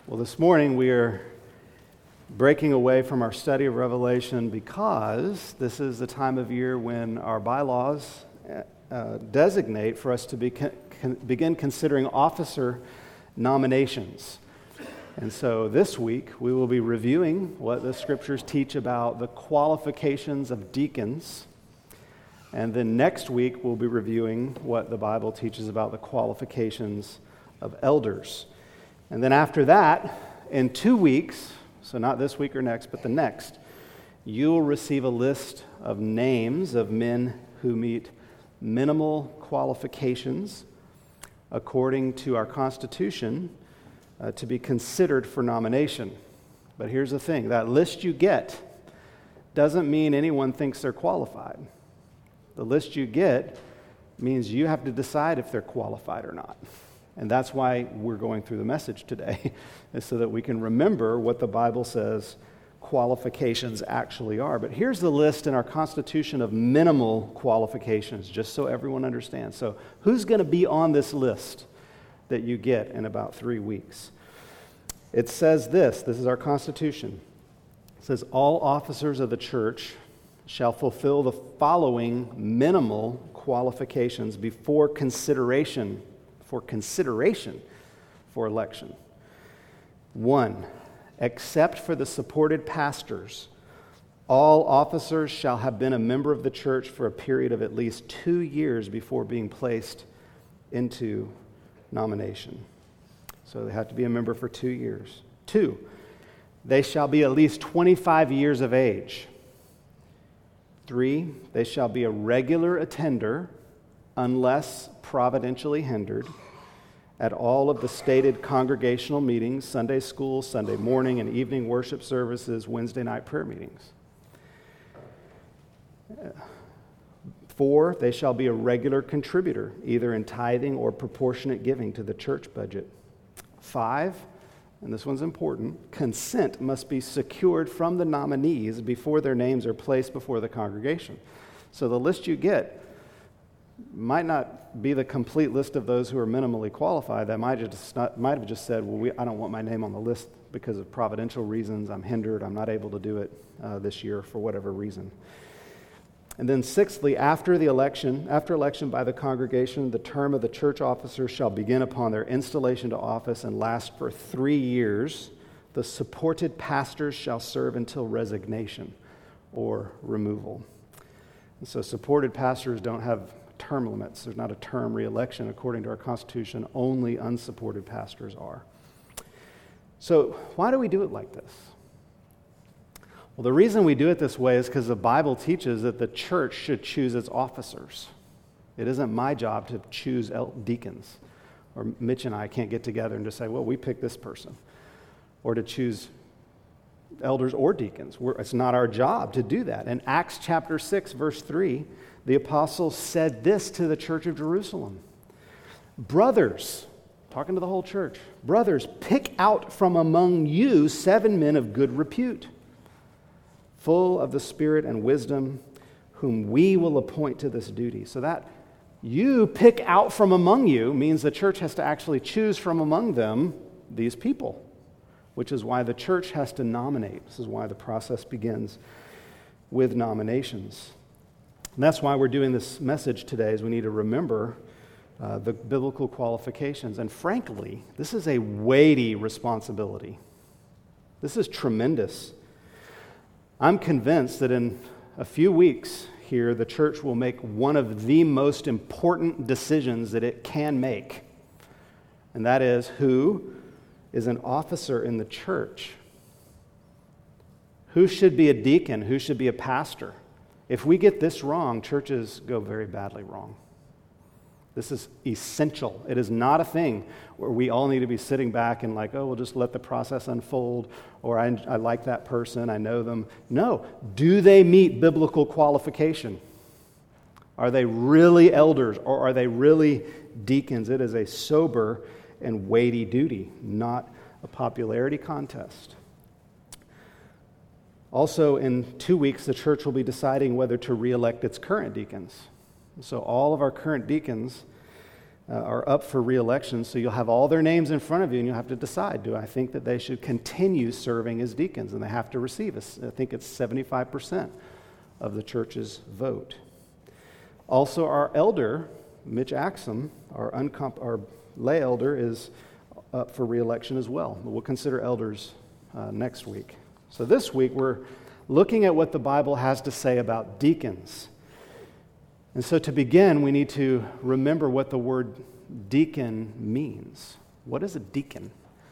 Well, this morning we are breaking away from our study of Revelation because this is the time of year when our bylaws designate for us to begin considering officer nominations. And so this week we will be reviewing what the scriptures teach about the qualifications of deacons. And then next week we'll be reviewing what the Bible teaches about the qualifications of elders. And then after that, in 2 weeks, so not this week or next, but the next, you'll receive a list of names of men who meet minimal qualifications according to our Constitution to be considered for nomination. But here's the thing, that list you get doesn't mean anyone thinks they're qualified. The list you get means you have to decide if they're qualified or not. And that's why we're going through the message today, is so that we can remember what the Bible says qualifications actually are. But here's the list in our Constitution of minimal qualifications, just so everyone understands. So who's going to be on this list that you get in about 3 weeks? It says this is our Constitution. It says, all officers of the church shall fulfill the following minimal qualifications before consideration for election. 1, except for the supported pastors, all officers shall have been a member of the church for a period of at least 2 years before being placed into nomination. So they have to be a member for 2 years. 2, they shall be at least 25 years of age. 3, they shall be a regular attender unless providentially hindered at all of the stated congregational meetings, Sunday school, Sunday morning and evening worship services, Wednesday night prayer meetings. 4, they shall be a regular contributor, either in tithing or proportionate giving to the church budget. 5, and this one's important, consent must be secured from the nominees before their names are placed before the congregation. So the list you get might not be the complete list of those who are minimally qualified. That might have just said, well, I don't want my name on the list because of providential reasons. I'm hindered. I'm not able to do it this year for whatever reason. And then sixthly, after election by the congregation, the term of the church officer shall begin upon their installation to office and last for 3 years. The supported pastors shall serve until resignation or removal. And so supported pastors don't have term limits. There's not a term re-election according to our Constitution. Only unsupported pastors are. So why do we do it like this? Well, the reason we do it this way is because the Bible teaches that the church should choose its officers. It isn't my job to choose deacons. Or Mitch and I can't get together and just say, well, we pick this person. Or to choose elders or deacons. It's not our job to do that. In Acts chapter 6, verse 3, the apostles said this to the church of Jerusalem. Brothers, talking to the whole church, brothers, pick out from among you 7 men of good repute, full of the Spirit and wisdom, whom we will appoint to this duty. So that you pick out from among you means the church has to actually choose from among them these people, which is why the church has to nominate. This is why the process begins with nominations. And that's why we're doing this message today, is we need to remember the biblical qualifications. And frankly, this is a weighty responsibility. This is tremendous. I'm convinced that in a few weeks here, the church will make one of the most important decisions that it can make. And that is, who is an officer in the church? Who should be a deacon? Who should be a pastor? If we get this wrong, churches go very badly wrong. This is essential. It is not a thing where we all need to be sitting back and like, oh, we'll just let the process unfold, or I like that person, I know them. No. Do they meet biblical qualification? Are they really elders, or are they really deacons? It is a sober and weighty duty, not a popularity contest. Also, in 2 weeks, the church will be deciding whether to re-elect its current deacons. So all of our current deacons are up for re-election, so you'll have all their names in front of you, and you'll have to decide, do I think that they should continue serving as deacons? And they have to receive, I think it's 75% of the church's vote. Also, our elder, Mitch Axum, our lay elder, is up for re-election as well. But we'll consider elders next week. So this week, we're looking at what the Bible has to say about deacons. And so to begin, we need to remember what the word deacon means. What is a deacon?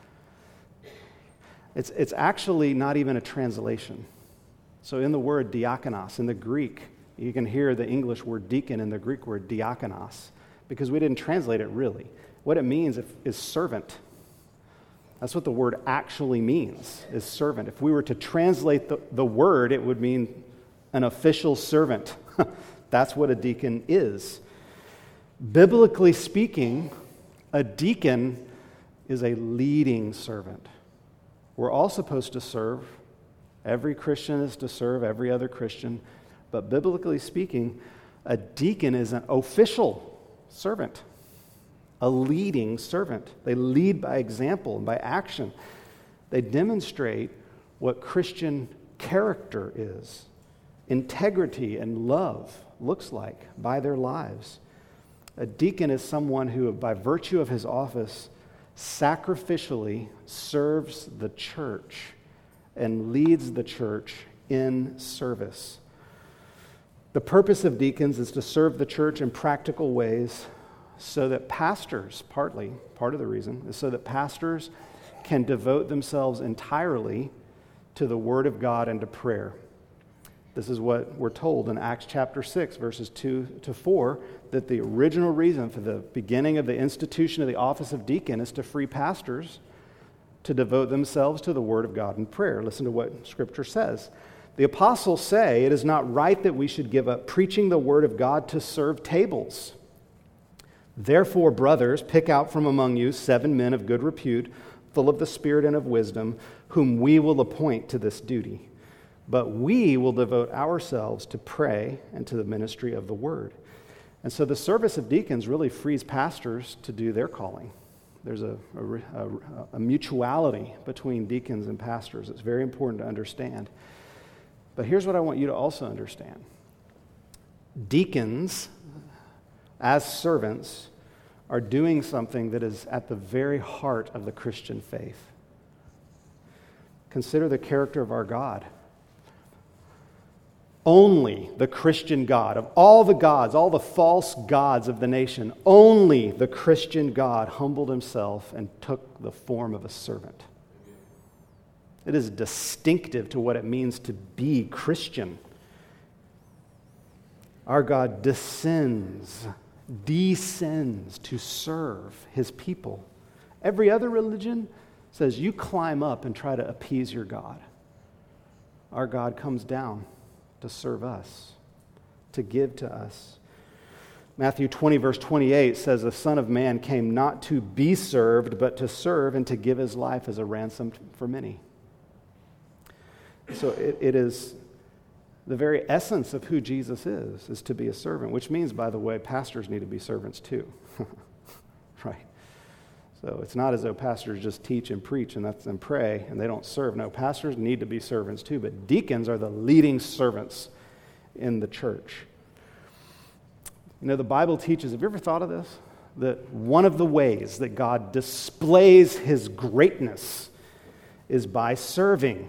It's actually not even a translation. So in the word diakonos, in the Greek, you can hear the English word deacon in the Greek word diakonos, because we didn't translate it really. What it means is servant. That's what the word actually means, is servant. If we were to translate the word, it would mean an official servant. That's what a deacon is. Biblically speaking, a deacon is a leading servant. We're all supposed to serve. Every Christian is to serve every other Christian. But biblically speaking, a deacon is an official servant, a leading servant. They lead by example and by action. They demonstrate what Christian character is, integrity and love looks like by their lives. A deacon is someone who, by virtue of his office, sacrificially serves the church and leads the church in service. The purpose of deacons is to serve the church in practical ways so that pastors, part of the reason, is so that pastors can devote themselves entirely to the Word of God and to prayer. This is what we're told in Acts chapter 6, verses 2 to 4, that the original reason for the beginning of the institution of the office of deacon is to free pastors to devote themselves to the Word of God and prayer. Listen to what Scripture says. The apostles say it is not right that we should give up preaching the Word of God to serve tables. Therefore, brothers, pick out from among you 7 men of good repute, full of the Spirit and of wisdom, whom we will appoint to this duty. But we will devote ourselves to pray and to the ministry of the Word. And so the service of deacons really frees pastors to do their calling. There's a mutuality between deacons and pastors. It's very important to understand. But here's what I want you to also understand. Deacons, as servants, are doing something that is at the very heart of the Christian faith. Consider the character of our God. Only the Christian God, of all the gods, all the false gods of the nation, only the Christian God humbled himself and took the form of a servant. It is distinctive to what it means to be Christian. Our God descends to serve his people. Every other religion says you climb up and try to appease your God. Our God comes down to serve us, to give to us. Matthew 20, verse 28 says, the Son of Man came not to be served, but to serve and to give his life as a ransom for many. So it is the very essence of who Jesus is to be a servant, which means, by the way, pastors need to be servants too. Right? So it's not as though pastors just teach and preach and pray and they don't serve. No, pastors need to be servants too, but deacons are the leading servants in the church. You know, the Bible teaches, have you ever thought of this? That one of the ways that God displays his greatness is by serving.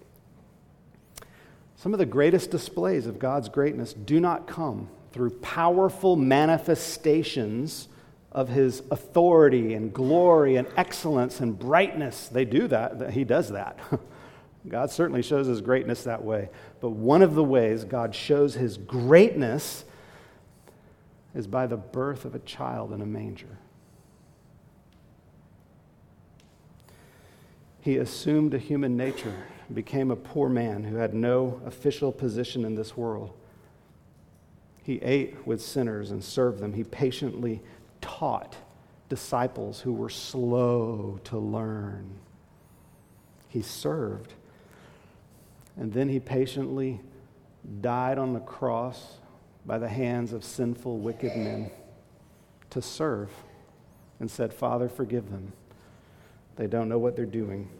Some of the greatest displays of God's greatness do not come through powerful manifestations of his authority and glory and excellence and brightness. They do that. He does that. God certainly shows his greatness that way. But one of the ways God shows his greatness is by the birth of a child in a manger. He assumed a human nature, became a poor man who had no official position in this world. He ate with sinners and served them. He patiently taught disciples who were slow to learn. He served. And then he patiently died on the cross by the hands of sinful, wicked men to serve. and said, "Father, forgive them. They don't know what they're doing."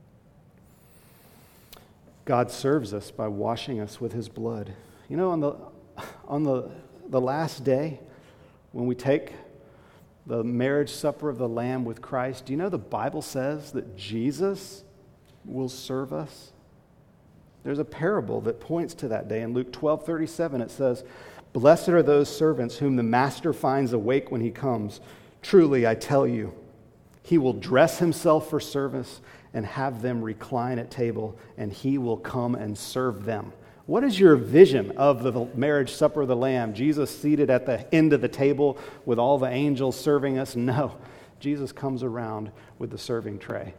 God serves us by washing us with his blood. You know, on the last day, when we take the marriage supper of the Lamb with Christ, do you know the Bible says that Jesus will serve us? There's a parable that points to that day. In Luke 12:37, it says, "Blessed are those servants whom the master finds awake when he comes. Truly, I tell you, he will dress himself for service and have them recline at table, and he will come and serve them." What is your vision of the marriage supper of the Lamb? Jesus seated at the end of the table with all the angels serving us? No. Jesus comes around with the serving tray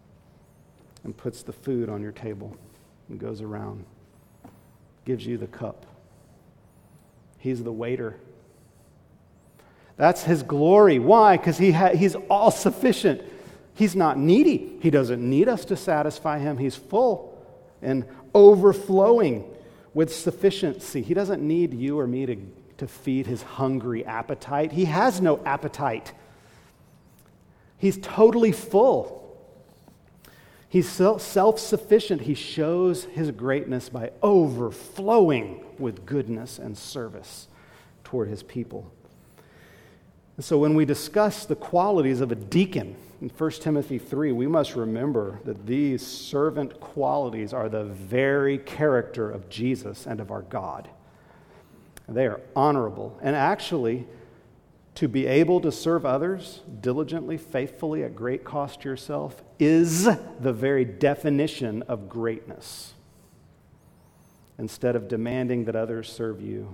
and puts the food on your table and goes around, gives you the cup. He's the waiter. That's his glory. Why? Because he's all sufficient. He's not needy. He doesn't need us to satisfy him. He's full and overflowing with sufficiency. He doesn't need you or me to feed his hungry appetite. He has no appetite. He's totally full. He's self-sufficient. He shows his greatness by overflowing with goodness and service toward his people. And so when we discuss the qualities of a deacon in 1 Timothy 3, we must remember that these servant qualities are the very character of Jesus and of our God. They are honorable. And actually, to be able to serve others diligently, faithfully, at great cost to yourself is the very definition of greatness. Instead of demanding that others serve you,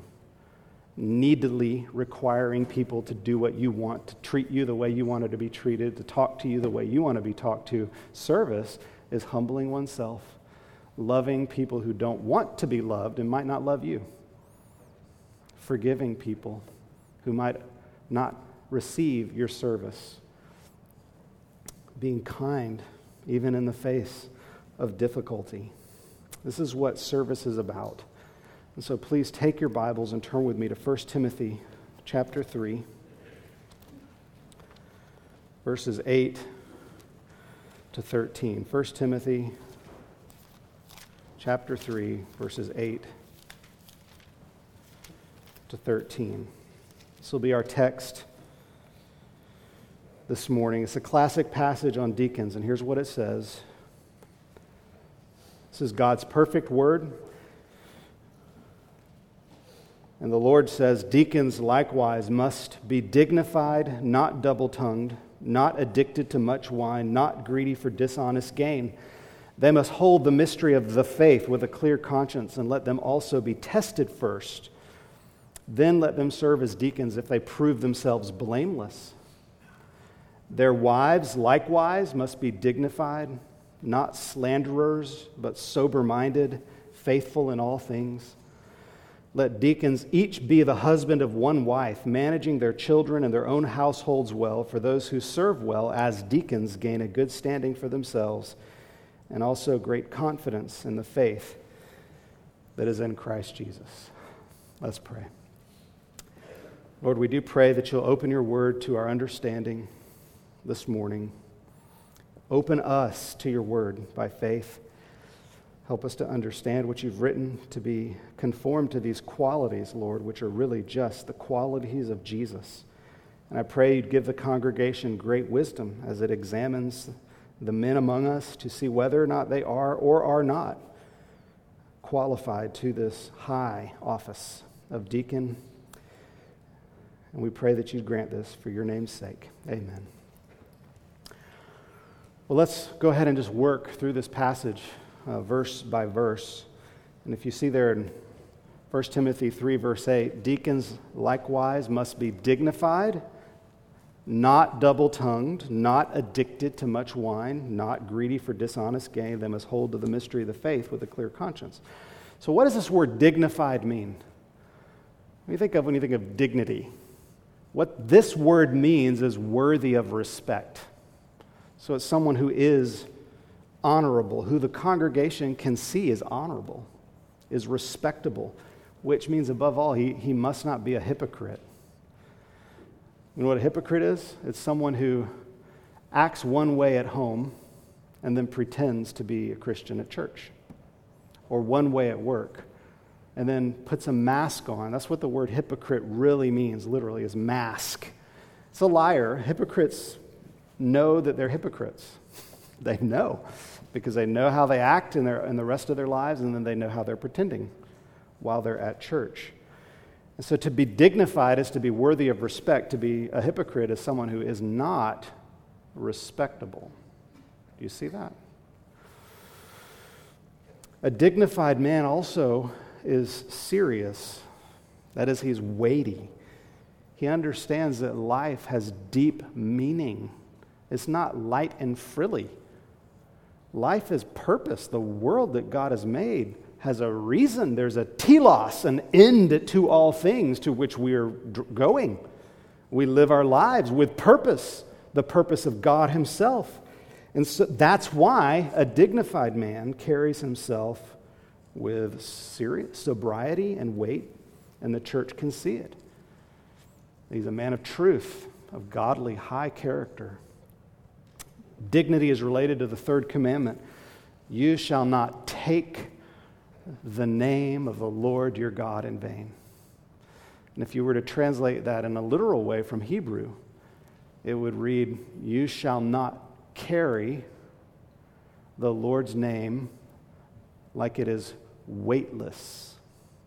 needily requiring people to do what you want, to treat you the way you wanted to be treated, to talk to you the way you want to be talked to. Service is humbling oneself, loving people who don't want to be loved and might not love you, forgiving people who might not receive your service, being kind even in the face of difficulty. This is what service is about. And so please take your Bibles and turn with me to 1 Timothy chapter 3, verses 8 to 13. 1 Timothy chapter 3, verses 8 to 13. This will be our text this morning. It's a classic passage on deacons, and here's what it says. This is God's perfect word. And the Lord says, "Deacons likewise must be dignified, not double-tongued, not addicted to much wine, not greedy for dishonest gain. They must hold the mystery of the faith with a clear conscience, and let them also be tested first. Then let them serve as deacons if they prove themselves blameless. Their wives likewise must be dignified, not slanderers, but sober-minded, faithful in all things. Let deacons each be the husband of one wife, managing their children and their own households well, for those who serve well as deacons gain a good standing for themselves and also great confidence in the faith that is in Christ Jesus." Let's pray. Lord, we do pray that you'll open your word to our understanding this morning. Open us to your word by faith. Help us to understand what you've written, to be conformed to these qualities, Lord, which are really just the qualities of Jesus. And I pray you'd give the congregation great wisdom as it examines the men among us to see whether or not they are or are not qualified to this high office of deacon. And we pray that you'd grant this for your name's sake. Amen. Well, let's go ahead and just work through this passage verse by verse. And if you see there in 1 Timothy 3, verse 8, deacons likewise must be dignified, not double-tongued, not addicted to much wine, not greedy for dishonest gain. They must hold to the mystery of the faith with a clear conscience. So what does this word dignified mean? What do you think of when you think of dignity? What this word means is worthy of respect. So it's someone who is honorable, who the congregation can see is honorable, is respectable, which means above all, he must not be a hypocrite. You know what a hypocrite is? It's someone who acts one way at home and then pretends to be a Christian at church, or one way at work, and then puts a mask on. That's what the word hypocrite really means, literally, is mask. It's a liar. Hypocrites know that they're hypocrites. They know, because they know how they act in the rest of their lives, and then they know how they're pretending while they're at church. And so to be dignified is to be worthy of respect. To be a hypocrite is someone who is not respectable. Do you see that? A dignified man also is serious. That is, he's weighty. He understands that life has deep meaning. It's not light and frilly. Life is purpose. The world that God has made has a reason. There's a telos, an end to all things to which we are going. We live our lives with purpose, the purpose of God himself. And so that's why a dignified man carries himself with serious sobriety and weight, and the church can see it. He's a man of truth, of godly high character. Dignity is related to the third commandment. You shall not take the name of the Lord your God in vain. And if you were to translate that in a literal way from Hebrew, it would read, you shall not carry the Lord's name like it is weightless.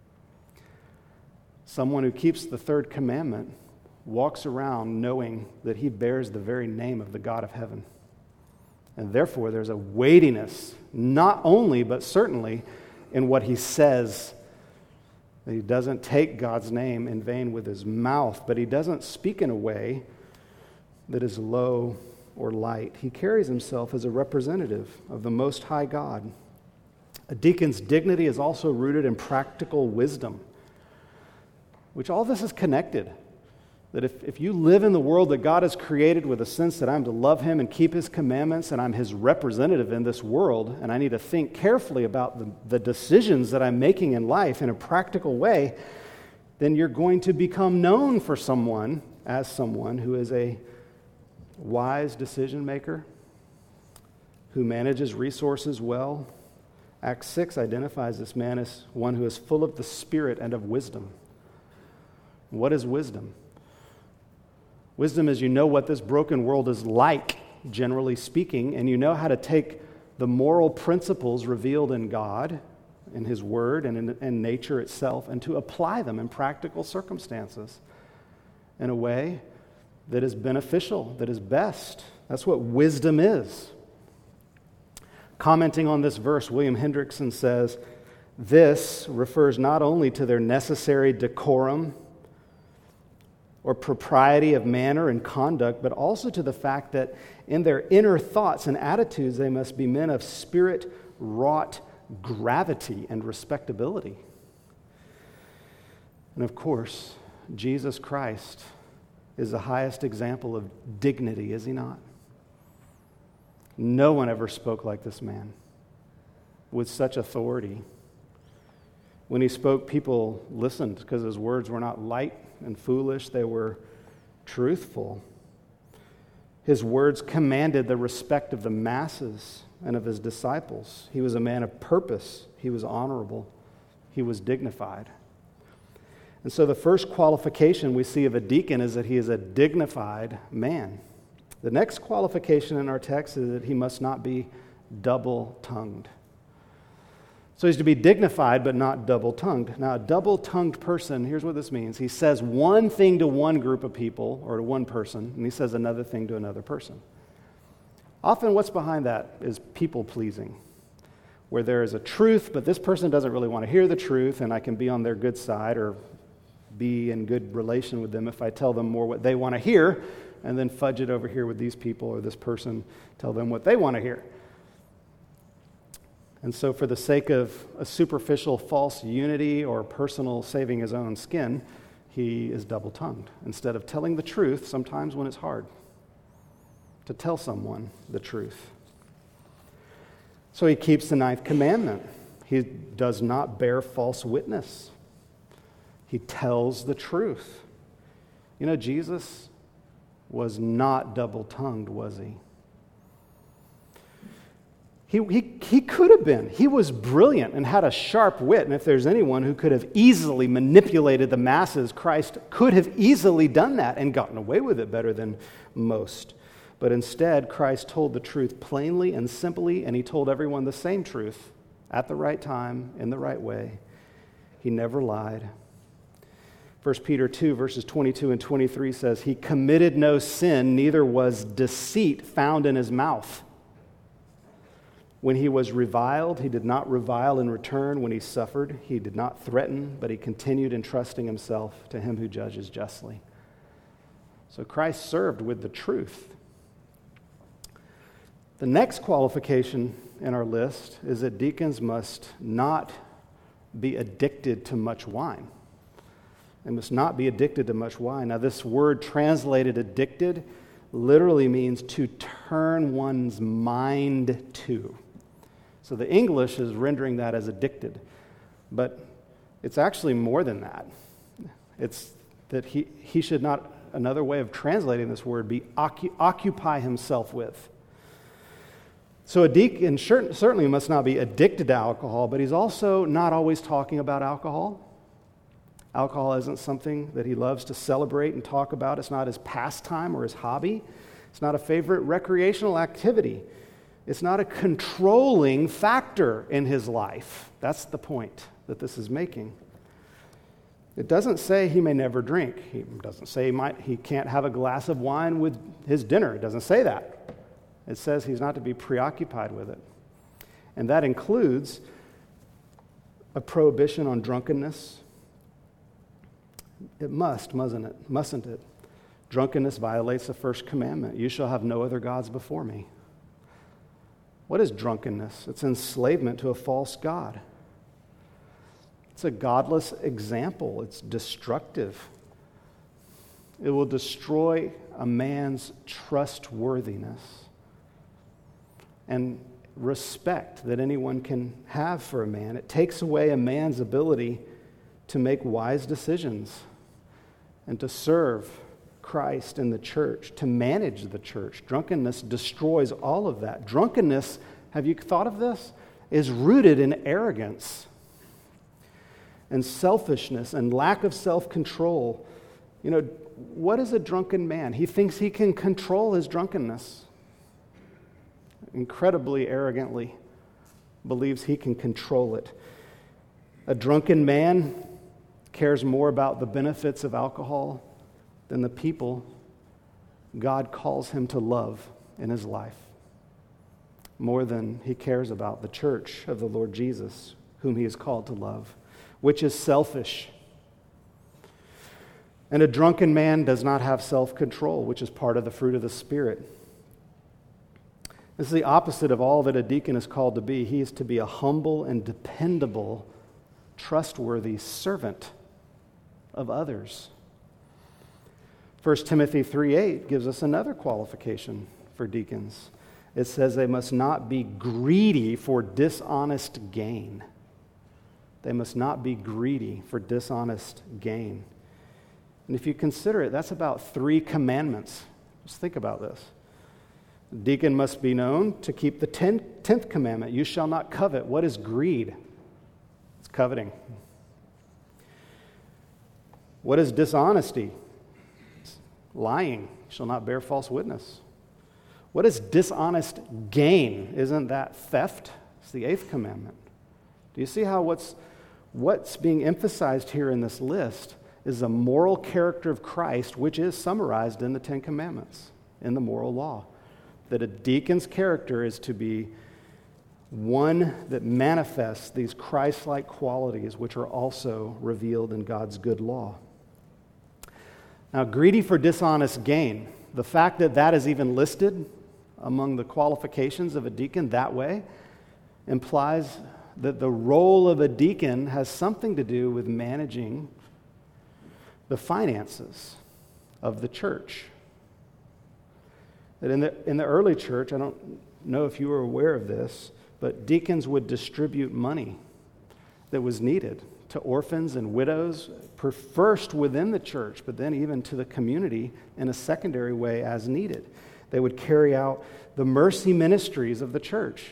Someone who keeps the third commandment walks around knowing that he bears the very name of the God of heaven. And therefore, there's a weightiness, not only, but certainly, in what he says. That he doesn't take God's name in vain with his mouth, but he doesn't speak in a way that is low or light. He carries himself as a representative of the Most High God. A deacon's dignity is also rooted in practical wisdom, which all this is connected. That if you live in the world that God has created with a sense that I'm to love him and keep his commandments, and I'm his representative in this world, and I need to think carefully about the decisions that I'm making in life in a practical way, then you're going to become known for someone as someone who is a wise decision maker, who manages resources well. Acts 6 identifies this man as one who is full of the Spirit and of wisdom. What is wisdom? Wisdom is you know what this broken world is like, generally speaking, and you know how to take the moral principles revealed in God, in his word, and in nature itself, and to apply them in practical circumstances in a way that is beneficial, that is best. That's what wisdom is. Commenting on this verse, William Hendrickson says, this refers not only to their necessary decorum or propriety of manner and conduct, but also to the fact that in their inner thoughts and attitudes, they must be men of spirit-wrought gravity and respectability. And of course, Jesus Christ is the highest example of dignity, is he not? No one ever spoke like this man with such authority. When he spoke, people listened because his words were not light and foolish, they were truthful. His words commanded the respect of the masses and of his disciples. He was a man of purpose. He was honorable. He was dignified. And so the first qualification we see of a deacon is that he is a dignified man. The next qualification in our text is that he must not be double-tongued. So he's to be dignified but not double-tongued. Now, a double-tongued person, here's what this means. He says one thing to one group of people or to one person, and he says another thing to another person. Often what's behind that is people-pleasing, where there is a truth, but this person doesn't really want to hear the truth, and I can be on their good side or be in good relation with them if I tell them more what they want to hear, and then fudge it over here with these people or this person, tell them what they want to hear. And so for the sake of a superficial false unity or personal saving his own skin, he is double-tongued. Instead of telling the truth, sometimes when it's hard to tell someone the truth. So he keeps the ninth commandment. He does not bear false witness. He tells the truth. You know, Jesus was not double-tongued, was he? He could have been. He was brilliant and had a sharp wit, and if there's anyone who could have easily manipulated the masses, Christ could have easily done that and gotten away with it better than most. But instead, Christ told the truth plainly and simply, and he told everyone the same truth at the right time, in the right way. He never lied. 1 Peter 2, verses 22 and 23 says, he committed no sin, neither was deceit found in his mouth. When he was reviled, he did not revile in return. When he suffered, he did not threaten, but he continued entrusting himself to him who judges justly. So Christ served with the truth. The next qualification in our list is that deacons must not be addicted to much wine. They must not be addicted to much wine. Now, this word translated addicted literally means to turn one's mind to. So the English is rendering that as addicted, but it's actually more than that. It's that he should not, another way of translating this word, be occupy himself with. So a deacon certainly must not be addicted to alcohol, but he's also not always talking about alcohol. Alcohol isn't something that he loves to celebrate and talk about. It's not his pastime or his hobby. It's not a favorite recreational activity. It's not a controlling factor in his life. That's the point that this is making. It doesn't say he may never drink. He doesn't say he can't have a glass of wine with his dinner. It doesn't say that. It says he's not to be preoccupied with it. And that includes a prohibition on drunkenness. It mustn't it? Drunkenness violates the first commandment. You shall have no other gods before me. What is drunkenness? It's enslavement to a false god. It's a godless example. It's destructive. It will destroy a man's trustworthiness and respect that anyone can have for a man. It takes away a man's ability to make wise decisions and to serve Christ in the church, to manage the church. Drunkenness destroys all of that. Drunkenness, have you thought of this? Is rooted in arrogance and selfishness and lack of self-control. You know, what is a drunken man? He thinks he can control his drunkenness. Incredibly arrogantly believes he can control it. A drunken man cares more about the benefits of alcohol than the people God calls him to love in his life, more than he cares about the church of the Lord Jesus, whom he is called to love, which is selfish. And a drunken man does not have self-control, which is part of the fruit of the Spirit. This is the opposite of all that a deacon is called to be. He is to be a humble and dependable, trustworthy servant of others. 1 Timothy 3:8 gives us another qualification for deacons. It says they must not be greedy for dishonest gain. They must not be greedy for dishonest gain. And if you consider it, that's about 3 commandments. Just think about this. The deacon must be known to keep the 10th commandment. You shall not covet. What is greed? It's coveting. What is dishonesty? It's lying. You shall not bear false witness. What is dishonest gain? Isn't that theft? It's the 8th commandment. Do you see how what's being emphasized here in this list is the moral character of Christ, which is summarized in the 10 commandments, in the moral law. That a deacon's character is to be one that manifests these Christ-like qualities, which are also revealed in God's good law. Now, greedy for dishonest gain, the fact that that is even listed among the qualifications of a deacon that way implies that the role of a deacon has something to do with managing the finances of the church. That in the early church, I don't know if you were aware of this, but deacons would distribute money that was needed to orphans and widows, first within the church, but then even to the community in a secondary way as needed. They would carry out the mercy ministries of the church.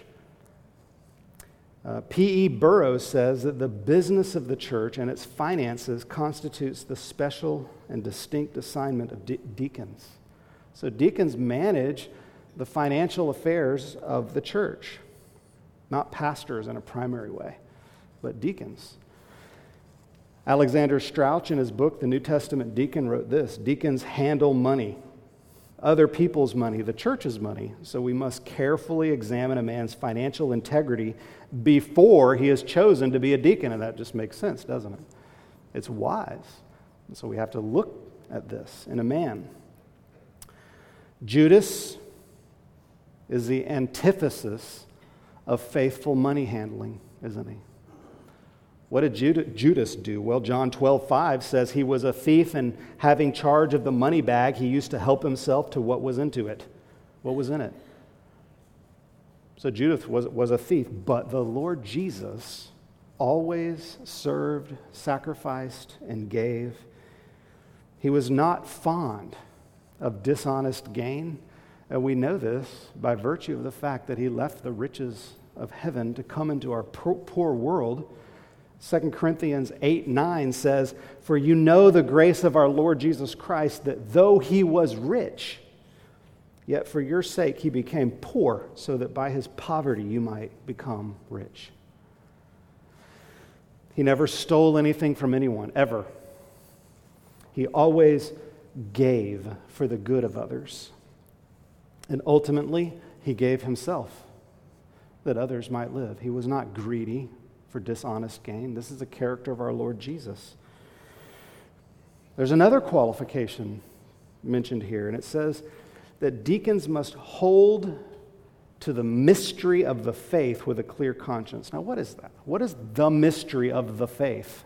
P.E. Burroughs says that the business of the church and its finances constitutes the special and distinct assignment of deacons. So deacons manage the financial affairs of the church, not pastors in a primary way, but deacons. Alexander Strauch, in his book, The New Testament Deacon, wrote this: deacons handle money, other people's money, the church's money, so we must carefully examine a man's financial integrity before he is chosen to be a deacon. And that just makes sense, doesn't it? It's wise. And so we have to look at this in a man. Judas is the antithesis of faithful money handling, isn't he? What did Judas do? Well, John 12:5 says he was a thief, and having charge of the money bag, he used to help himself to what was into it. What was in it? So Judas was a thief, but the Lord Jesus always served, sacrificed, and gave. He was not fond of dishonest gain, and we know this by virtue of the fact that he left the riches of heaven to come into our poor world. 2 Corinthians 8:9 says, "For you know the grace of our Lord Jesus Christ, that though he was rich, yet for your sake he became poor, so that by his poverty you might become rich." He never stole anything from anyone, ever. He always gave for the good of others. And ultimately, he gave himself that others might live. He was not greedy for dishonest gain. This is the character of our Lord Jesus. There's another qualification mentioned here, and it says that deacons must hold to the mystery of the faith with a clear conscience. Now, what is that? What is the mystery of the faith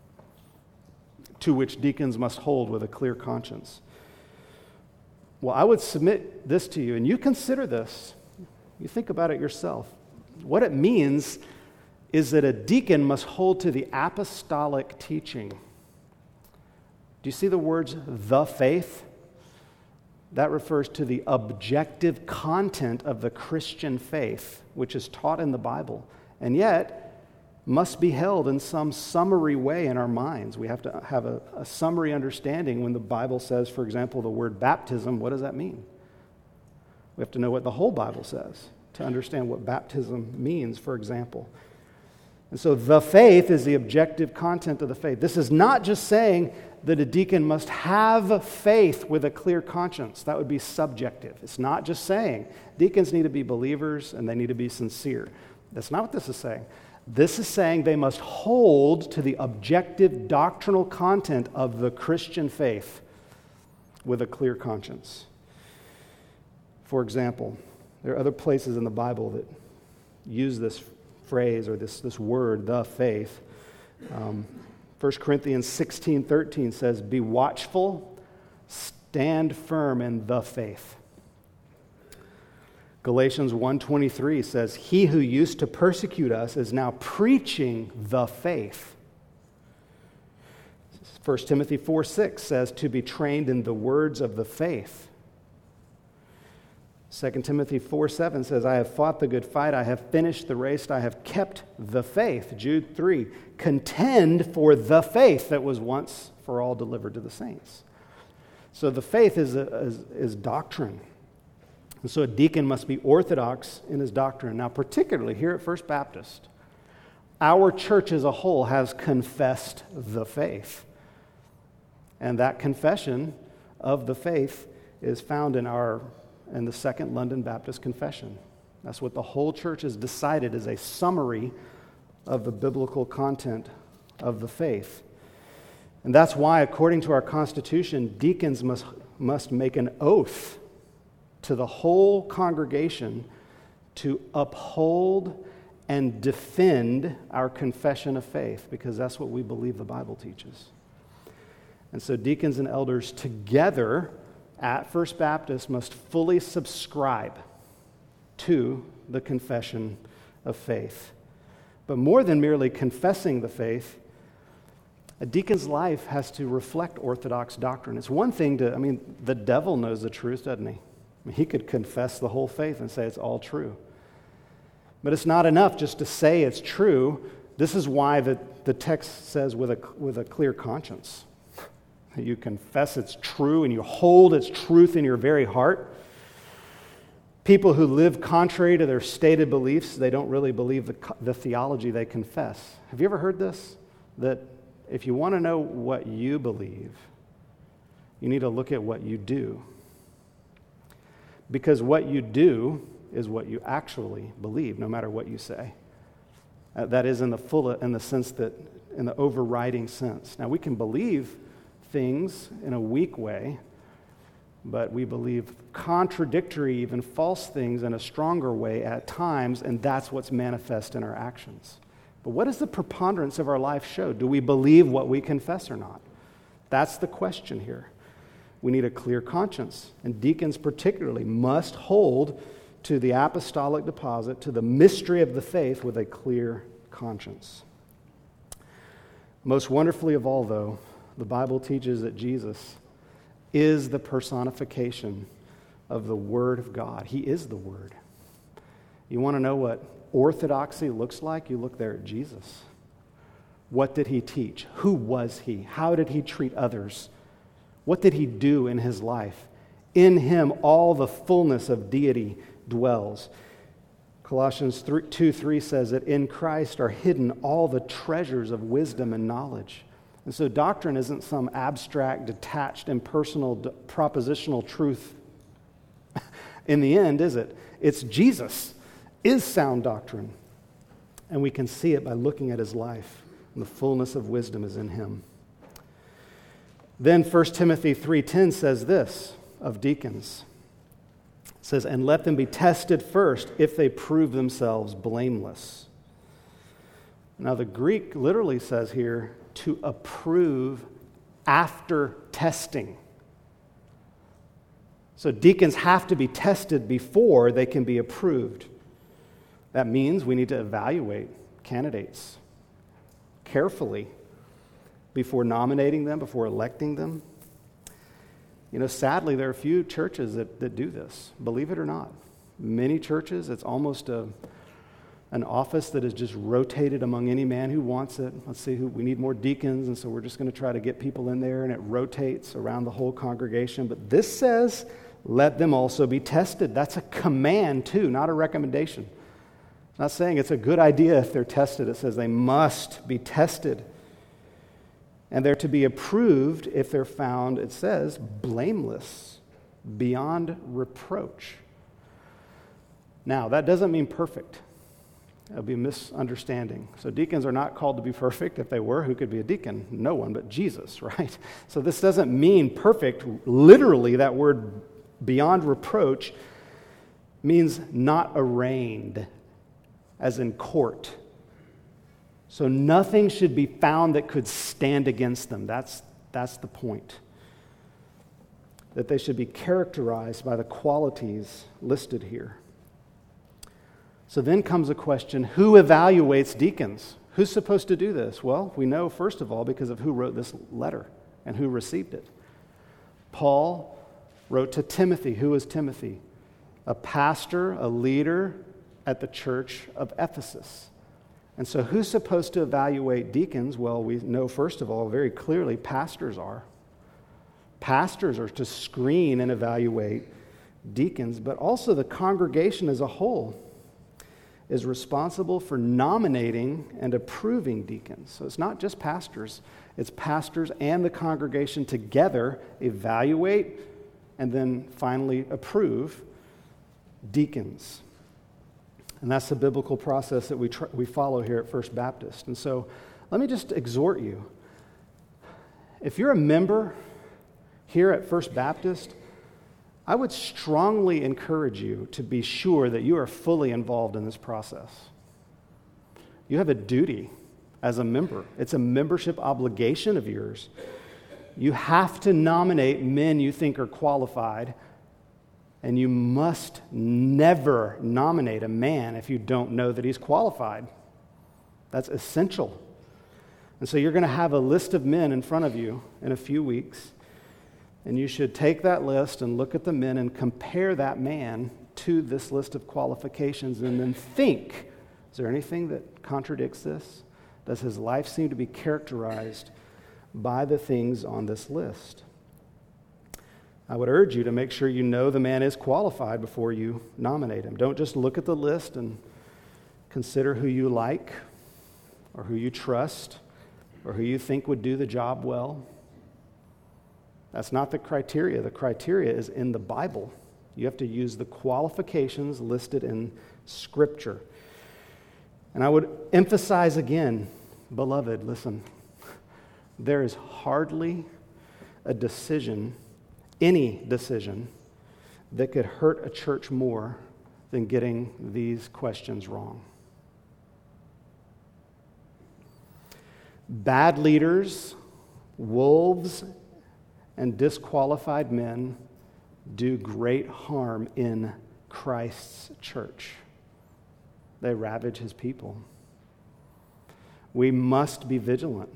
to which deacons must hold with a clear conscience? Well, I would submit this to you, and you consider this. You think about it yourself. What it means is that a deacon must hold to the apostolic teaching. Do you see the words, the faith? That refers to the objective content of the Christian faith, which is taught in the Bible, and yet must be held in some summary way in our minds. We have to have a summary understanding when the Bible says, for example, the word baptism. What does that mean? We have to know what the whole Bible says to understand what baptism means, for example. And so the faith is the objective content of the faith. This is not just saying that a deacon must have faith with a clear conscience. That would be subjective. It's not just saying deacons need to be believers and they need to be sincere. That's not what this is saying. This is saying they must hold to the objective doctrinal content of the Christian faith with a clear conscience. For example, there are other places in the Bible that use this phrase or this word, the faith. 1 Corinthians 16:13 says, "Be watchful, stand firm in the faith." Galatians 1:23 says, "He who used to persecute us is now preaching the faith." 1 Timothy 4:6 says, "To be trained in the words of the faith." 2 Timothy 4:7 says, "I have fought the good fight, I have finished the race, I have kept the faith." Jude 3, "Contend for the faith that was once for all delivered to the saints." So the faith is doctrine. And so a deacon must be orthodox in his doctrine. Now, particularly here at First Baptist, our church as a whole has confessed the faith. And that confession of the faith is found in the Second London Baptist Confession. That's what the whole church has decided is a summary of the biblical content of the faith. And that's why, according to our Constitution, deacons must make an oath to the whole congregation to uphold and defend our confession of faith, because that's what we believe the Bible teaches. And so deacons and elders together at First Baptist must fully subscribe to the confession of faith. But more than merely confessing the faith, A deacon's life has to reflect Orthodox doctrine. It's one thing the devil knows the truth, doesn't he? He could confess the whole faith and say it's all true. But it's not enough just to say it's true. This is why the text says with a clear conscience. You confess it's true and you hold its truth in your very heart. People who live contrary to their stated beliefs, they don't really believe the theology they confess. Have you ever heard this? That if you want to know what you believe, you need to look at what you do. Because what you do is what you actually believe, no matter what you say. That is in the overriding sense. Now, we can believe things in a weak way, but we believe contradictory, even false things in a stronger way at times, and that's what's manifest in our actions. But what does the preponderance of our life show? Do we believe what we confess or not? That's the question here. We need a clear conscience, and deacons particularly must hold to the apostolic deposit, to the mystery of the faith with a clear conscience. Most wonderfully of all, though, the Bible teaches that Jesus is the personification of the Word of God. He is the Word. You want to know what orthodoxy looks like? You look there at Jesus. What did he teach? Who was he? How did he treat others? What did he do in his life? In him, all the fullness of deity dwells. Colossians 2:3 says that in Christ are hidden all the treasures of wisdom and knowledge. And so doctrine isn't some abstract, detached, impersonal, propositional truth in the end, is it? It's Jesus is sound doctrine. And we can see it by looking at his life. And the fullness of wisdom is in him. Then 1 Timothy 3:10 says this of deacons. It says, and let them be tested first if they prove themselves blameless. Now the Greek literally says here, to approve after testing. So deacons have to be tested before they can be approved. That means we need to evaluate candidates carefully before nominating them, before electing them. You know, sadly, there are a few churches that do this, believe it or not. Many churches, it's almost an office that is just rotated among any man who wants it. Let's see, we need more deacons, and so we're just going to try to get people in there, and it rotates around the whole congregation. But this says, let them also be tested. That's a command, too, not a recommendation. It's not saying it's a good idea if they're tested. It says they must be tested. And they're to be approved if they're found, it says, blameless, beyond reproach. Now, that doesn't mean perfect. That would be a misunderstanding. So deacons are not called to be perfect. If they were, who could be a deacon? No one but Jesus, right? So this doesn't mean perfect. Literally, that word beyond reproach means not arraigned, as in court. So nothing should be found that could stand against them. That's the point. That they should be characterized by the qualities listed here. So then comes a question, who evaluates deacons? Who's supposed to do this? Well, we know, first of all, because of who wrote this letter and who received it. Paul wrote to Timothy. Who is Timothy? A pastor, a leader at the church of Ephesus. And so who's supposed to evaluate deacons? Well, we know, first of all, very clearly, pastors are. Pastors are to screen and evaluate deacons, but also the congregation as a whole is responsible for nominating and approving deacons. So it's not just pastors. It's pastors and the congregation together evaluate and then finally approve deacons. And that's the biblical process that we follow here at First Baptist. And so let me just exhort you. If you're a member here at First Baptist, I would strongly encourage you to be sure that you are fully involved in this process. You have a duty as a member. It's a membership obligation of yours. You have to nominate men you think are qualified. And you must never nominate a man if you don't know that he's qualified. That's essential. And so you're going to have a list of men in front of you in a few weeks, and you should take that list and look at the men and compare that man to this list of qualifications, and then think, is there anything that contradicts this? Does his life seem to be characterized by the things on this list? I would urge you to make sure you know the man is qualified before you nominate him. Don't just look at the list and consider who you like or who you trust or who you think would do the job well. That's not the criteria. The criteria is in the Bible. You have to use the qualifications listed in Scripture. And I would emphasize again, beloved, listen, there is hardly a decision, any decision, that could hurt a church more than getting these questions wrong. Bad leaders, wolves, and disqualified men do great harm in Christ's church. They ravage his people. We must be vigilant.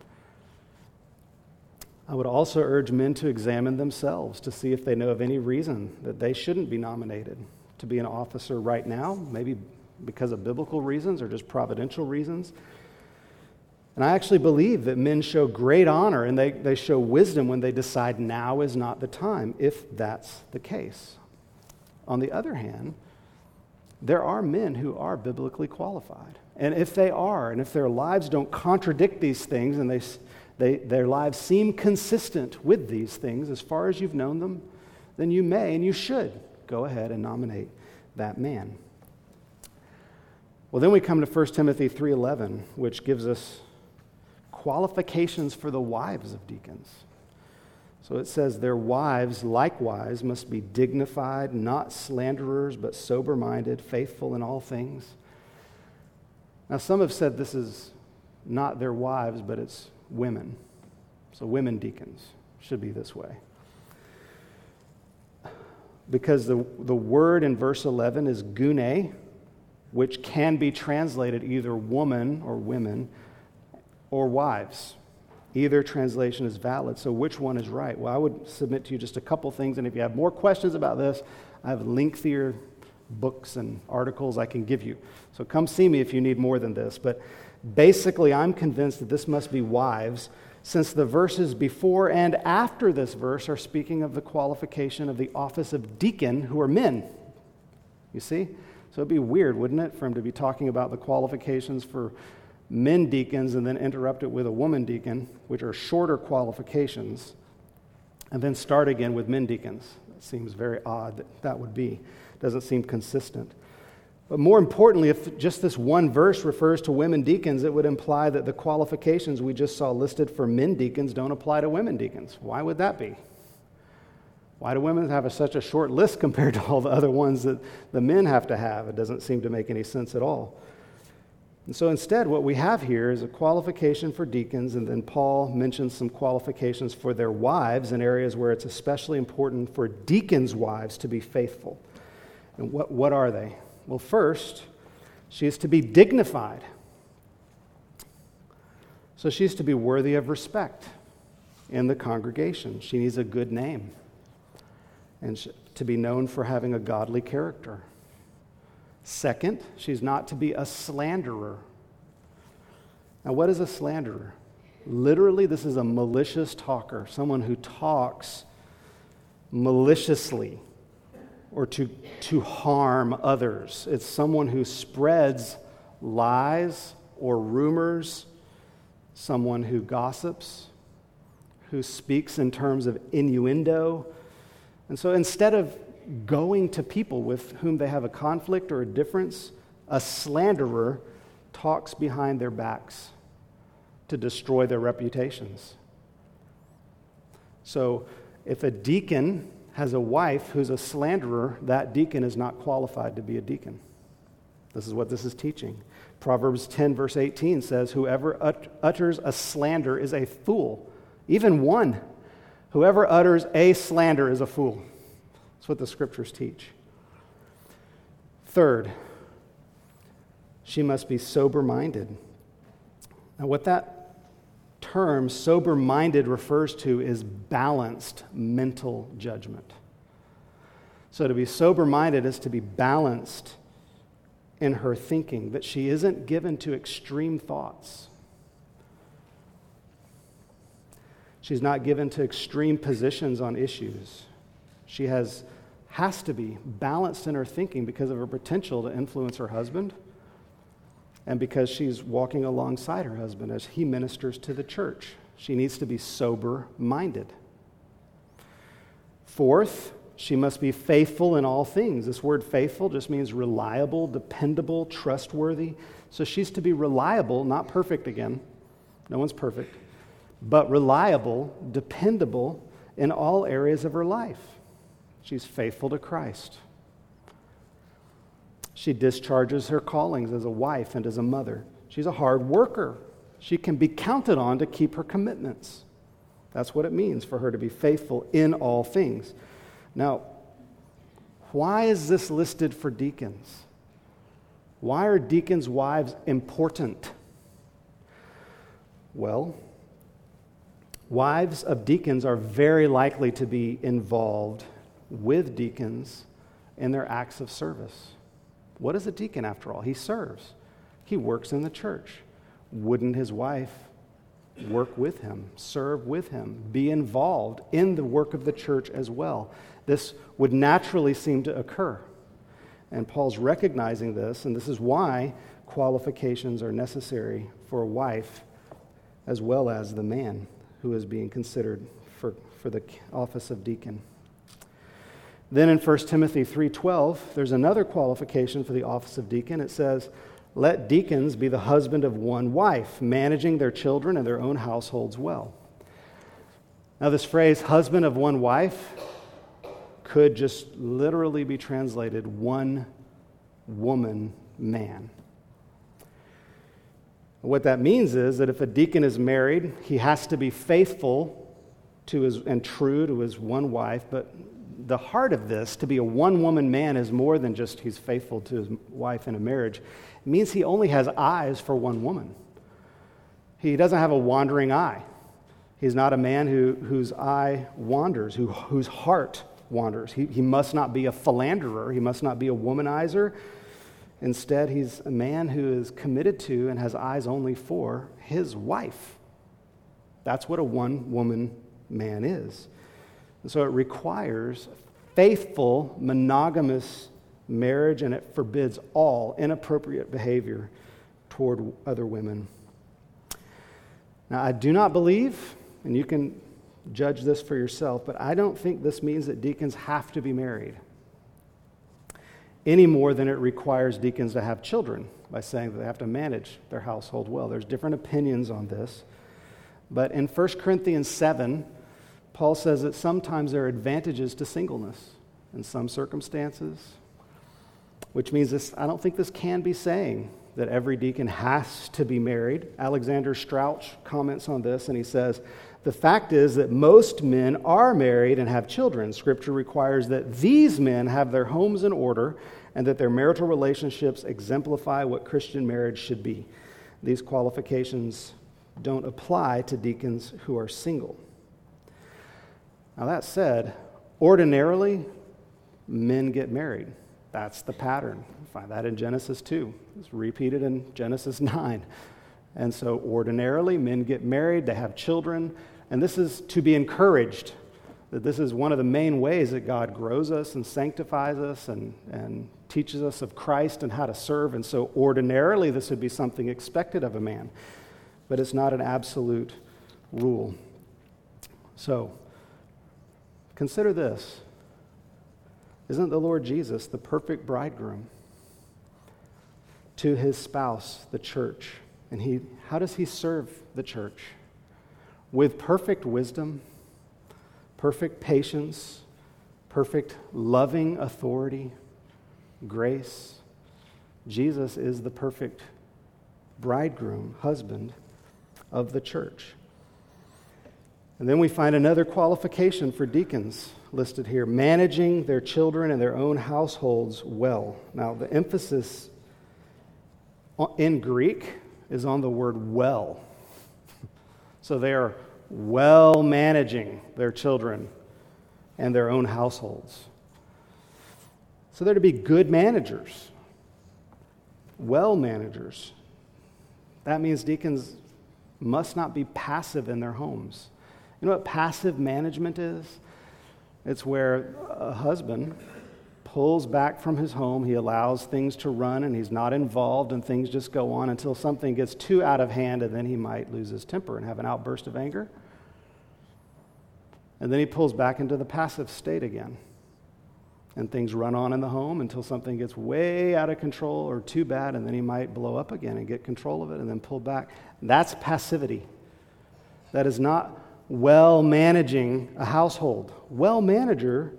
I would also urge men to examine themselves to see if they know of any reason that they shouldn't be nominated to be an officer right now, maybe because of biblical reasons or just providential reasons. And I actually believe that men show great honor and they show wisdom when they decide now is not the time, if that's the case. On the other hand, there are men who are biblically qualified. And if they are, and if their lives don't contradict these things, and their lives seem consistent with these things as far as you've known them, then you may and you should go ahead and nominate that man. Well, then we come to 1 Timothy 3:11, which gives us qualifications for the wives of deacons. So it says, their wives likewise must be dignified, not slanderers, but sober-minded, faithful in all things. Now, some have said this is not their wives, but it's women. So women deacons should be this way. Because the word in verse 11 is gune, which can be translated either woman or women or wives. Either translation is valid, so which one is right? Well, I would submit to you just a couple things, and if you have more questions about this, I have lengthier books and articles I can give you. So come see me if you need more than this. But basically, I'm convinced that this must be wives, since the verses before and after this verse are speaking of the qualification of the office of deacon, who are men. You see? So it'd be weird, wouldn't it, for him to be talking about the qualifications for men deacons and then interrupt it with a woman deacon, which are shorter qualifications, and then start again with men deacons. It seems very odd that would be. Doesn't seem consistent. But more importantly, if just this one verse refers to women deacons, it would imply that the qualifications we just saw listed for men deacons don't apply to women deacons. Why would that be? Why do women have such a short list compared to all the other ones that the men have to have? It doesn't seem to make any sense at all. And so instead, what we have here is a qualification for deacons, and then Paul mentions some qualifications for their wives in areas where it's especially important for deacons' wives to be faithful. And what are they? Well, first, she is to be dignified. So she's to be worthy of respect in the congregation. She needs a good name and to be known for having a godly character. Second, she's not to be a slanderer. Now, what is a slanderer? Literally, this is a malicious talker, someone who talks maliciously or to harm others. It's someone who spreads lies or rumors, someone who gossips, who speaks in terms of innuendo. And so instead of going to people with whom they have a conflict or a difference, a slanderer talks behind their backs to destroy their reputations. So if a deacon has a wife who's a slanderer, that deacon is not qualified to be a deacon. This is what this is teaching. Proverbs 10 verse 18 says, whoever utters a slander is a fool. Even one. Whoever utters a slander is a fool. That's what the scriptures teach. Third, she must be sober-minded. Now what that term sober-minded refers to is balanced mental judgment. So to be sober-minded is to be balanced in her thinking, that she isn't given to extreme thoughts. She's not given to extreme positions on issues. She has to be balanced in her thinking because of her potential to influence her husband and because she's walking alongside her husband as he ministers to the church. She needs to be sober-minded. Fourth, she must be faithful in all things. This word faithful just means reliable, dependable, trustworthy. So she's to be reliable, not perfect again. No one's perfect. But reliable, dependable in all areas of her life. She's faithful to Christ. She discharges her callings as a wife and as a mother. She's a hard worker. She can be counted on to keep her commitments. That's what it means for her to be faithful in all things. Now, why is this listed for deacons? Why are deacons' wives important? Well, wives of deacons are very likely to be involved with deacons in their acts of service. What is a deacon, after all? He serves. He works in the church. Wouldn't his wife work with him, serve with him, be involved in the work of the church as well? This would naturally seem to occur. And Paul's recognizing this, and this is why qualifications are necessary for a wife as well as the man who is being considered for the office of deacon. Then in 1 Timothy 3:12, there's another qualification for the office of deacon. It says, "Let deacons be the husband of one wife, managing their children and their own households well." Now this phrase, husband of one wife, could just literally be translated one woman man. What that means is that if a deacon is married, he has to be faithful to his and true to his one wife, but the heart of this, to be a one-woman man, is more than just he's faithful to his wife in a marriage. It means he only has eyes for one woman. He doesn't have a wandering eye. He's not a man whose eye wanders, whose heart wanders. He must not be a philanderer. He must not be a womanizer. Instead, he's a man who is committed to and has eyes only for his wife. That's what a one-woman man is. And so it requires faithful, monogamous marriage, and it forbids all inappropriate behavior toward other women. Now, I do not believe, and you can judge this for yourself, but I don't think this means that deacons have to be married any more than it requires deacons to have children by saying that they have to manage their household well. There's different opinions on this. But in 1 Corinthians 7, Paul says that sometimes there are advantages to singleness in some circumstances, which means this. I don't think this can be saying that every deacon has to be married. Alexander Strauch comments on this, and he says, "The fact is that most men are married and have children. Scripture requires that these men have their homes in order and that their marital relationships exemplify what Christian marriage should be. These qualifications don't apply to deacons who are single." Now that said, ordinarily, men get married. That's the pattern. You find that in Genesis 2. It's repeated in Genesis 9. And so ordinarily, men get married, they have children, and this is to be encouraged, that this is one of the main ways that God grows us and sanctifies us and teaches us of Christ and how to serve. And so ordinarily, this would be something expected of a man, but it's not an absolute rule. So, consider this. Isn't the Lord Jesus the perfect bridegroom to his spouse, the church? And how does he serve the church? With perfect wisdom, perfect patience, perfect loving authority, grace. Jesus is the perfect bridegroom, husband of the church. And then we find another qualification for deacons listed here: managing their children and their own households well. Now, the emphasis in Greek is on the word well. So they are well managing their children and their own households. So they're to be good managers, well managers. That means deacons must not be passive in their homes. You know what passive management is? It's where a husband pulls back from his home, he allows things to run, and he's not involved, and things just go on until something gets too out of hand, and then he might lose his temper and have an outburst of anger. And then he pulls back into the passive state again. And things run on in the home until something gets way out of control or too bad, and then he might blow up again and get control of it and then pull back. That's passivity. That is not well managing a household. A well manager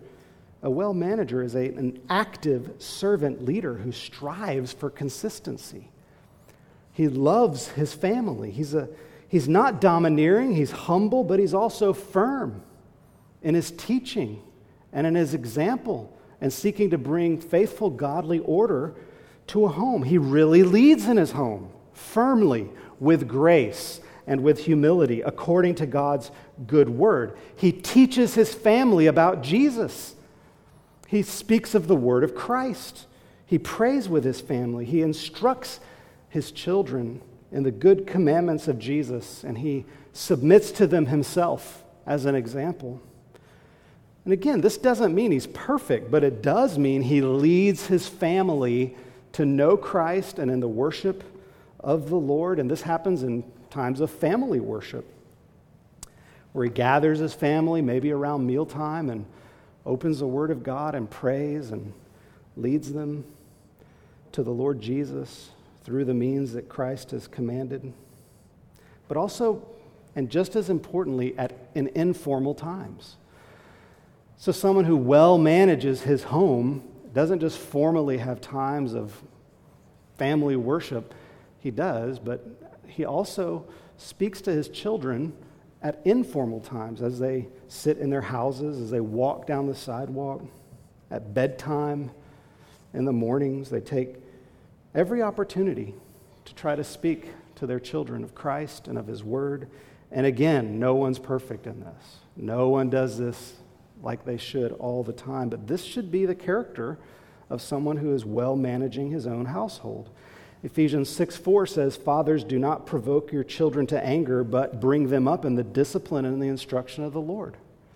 is an active servant leader who strives for consistency. He loves his family. He's not domineering, he's humble, but he's also firm in his teaching and in his example and seeking to bring faithful, godly order to a home. He really leads in his home, firmly, with grace and with humility, according to God's good word. He teaches his family about Jesus. He speaks of the word of Christ. He prays with his family. He instructs his children in the good commandments of Jesus, and he submits to them himself as an example. And again, this doesn't mean he's perfect, but it does mean he leads his family to know Christ and in the worship of the Lord. And this happens in times of family worship, where he gathers his family, maybe around mealtime, and opens the Word of God and prays and leads them to the Lord Jesus through the means that Christ has commanded. But also, and just as importantly, in informal times. So someone who well manages his home doesn't just formally have times of family worship. He does, but he also speaks to his children at informal times as they sit in their houses, as they walk down the sidewalk, at bedtime, in the mornings. They take every opportunity to try to speak to their children of Christ and of his word. And again, no one's perfect in this. No one does this like they should all the time. But this should be the character of someone who is well managing his own household. Ephesians 6:4 says, "Fathers, do not provoke your children to anger, but bring them up in the discipline and the instruction of the Lord."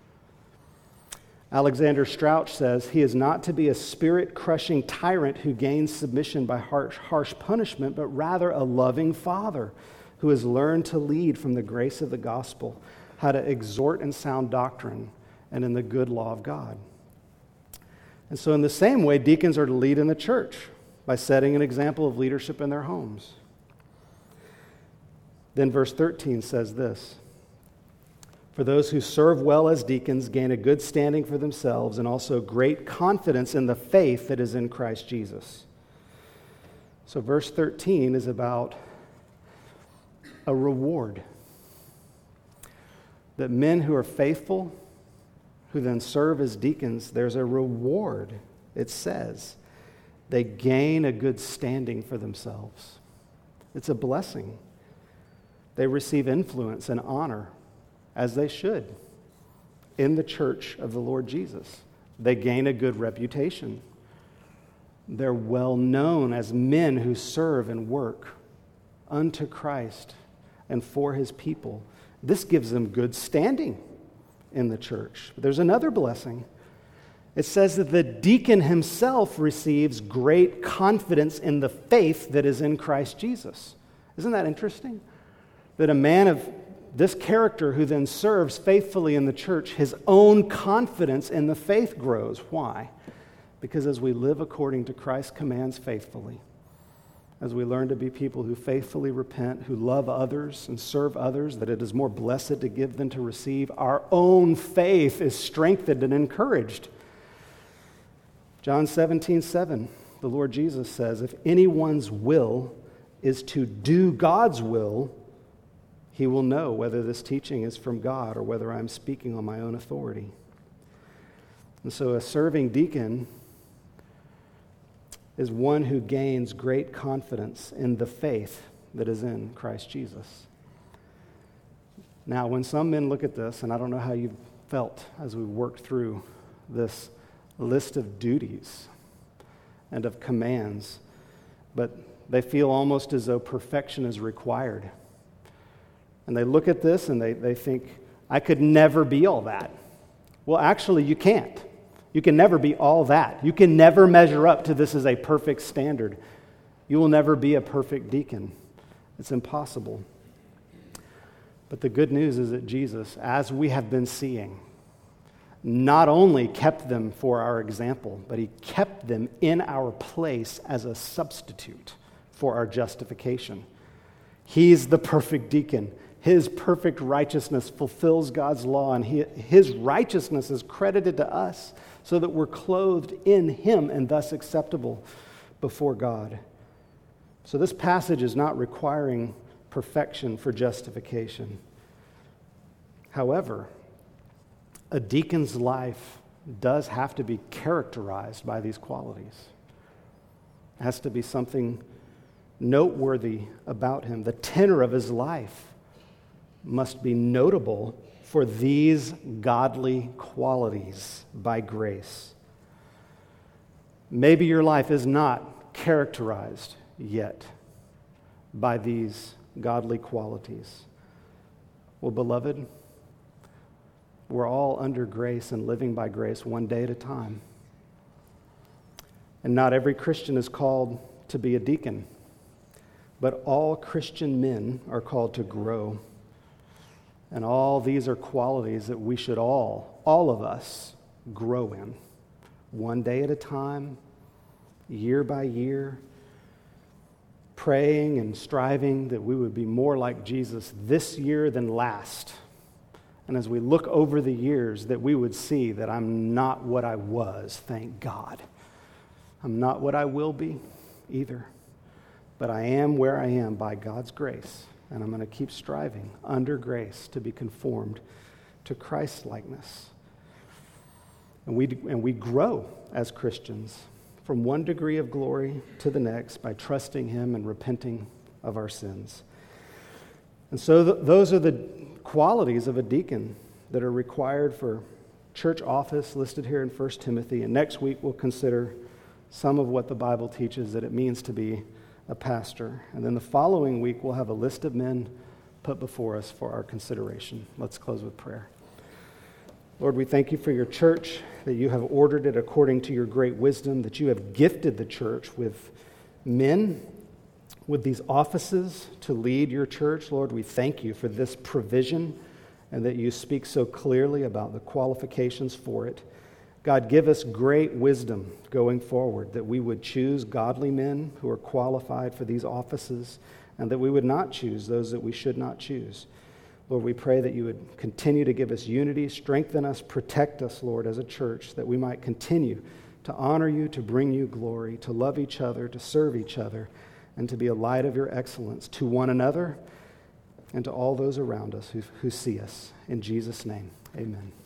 Alexander Strauch says, "He is not to be a spirit-crushing tyrant who gains submission by harsh punishment, but rather a loving father who has learned to lead from the grace of the gospel, how to exhort in sound doctrine and in the good law of God." And so in the same way, deacons are to lead in the church by setting an example of leadership in their homes. Then verse 13 says this, "For those who serve well as deacons gain a good standing for themselves and also great confidence in the faith that is in Christ Jesus." So verse 13 is about a reward. That men who are faithful, who then serve as deacons, there's a reward. It says they gain a good standing for themselves. It's a blessing. They receive influence and honor, as they should, in the church of the Lord Jesus. They gain a good reputation. They're well known as men who serve and work unto Christ and for his people. This gives them good standing in the church. But there's another blessing. It says that the deacon himself receives great confidence in the faith that is in Christ Jesus. Isn't that interesting? That a man of this character who then serves faithfully in the church, his own confidence in the faith grows. Why? Because as we live according to Christ's commands faithfully, as we learn to be people who faithfully repent, who love others and serve others, that it is more blessed to give than to receive, our own faith is strengthened and encouraged. John 17:7, the Lord Jesus says, "If anyone's will is to do God's will, he will know whether this teaching is from God or whether I'm speaking on my own authority." And so a serving deacon is one who gains great confidence in the faith that is in Christ Jesus. Now, when some men look at this, and I don't know how you've felt as we worked through this list of duties and of commands, but they feel almost as though perfection is required. And they look at this and they think, I could never be all that. Well, actually, you can't. You can never be all that. You can never measure up to this as a perfect standard. You will never be a perfect deacon. It's impossible. But the good news is that Jesus, as we have been seeing, not only kept them for our example, but he kept them in our place as a substitute for our justification. He's the perfect deacon. His perfect righteousness fulfills God's law, and his righteousness is credited to us so that we're clothed in him and thus acceptable before God. So this passage is not requiring perfection for justification. However, a deacon's life does have to be characterized by these qualities. It has to be something noteworthy about him. The tenor of his life must be notable for these godly qualities by grace. Maybe your life is not characterized yet by these godly qualities. Well, beloved, we're all under grace and living by grace one day at a time. And not every Christian is called to be a deacon, but all Christian men are called to grow. And all these are qualities that we should all of us, grow in. One day at a time, year by year, praying and striving that we would be more like Jesus this year than last. And as we look over the years, that we would see that I'm not what I was, thank God. I'm not what I will be either. But I am where I am by God's grace. And I'm going to keep striving under grace to be conformed to Christ's likeness. And we grow as Christians from one degree of glory to the next by trusting him and repenting of our sins. And so those are the qualities of a deacon that are required for church office listed here in 1 Timothy. And next week we'll consider some of what the Bible teaches that it means to be a pastor. And then the following week we'll have a list of men put before us for our consideration. Let's close with prayer. Lord, we thank you for your church, that you have ordered it according to your great wisdom, that you have gifted the church with men, with these offices to lead your church. Lord, we thank you for this provision and that you speak so clearly about the qualifications for it. God, give us great wisdom going forward, that we would choose godly men who are qualified for these offices, and that we would not choose those that we should not choose. Lord, we pray that you would continue to give us unity, strengthen us, protect us, Lord, as a church, that we might continue to honor you, to bring you glory, to love each other, to serve each other, and to be a light of your excellence to one another and to all those around us who see us. In Jesus' name, amen.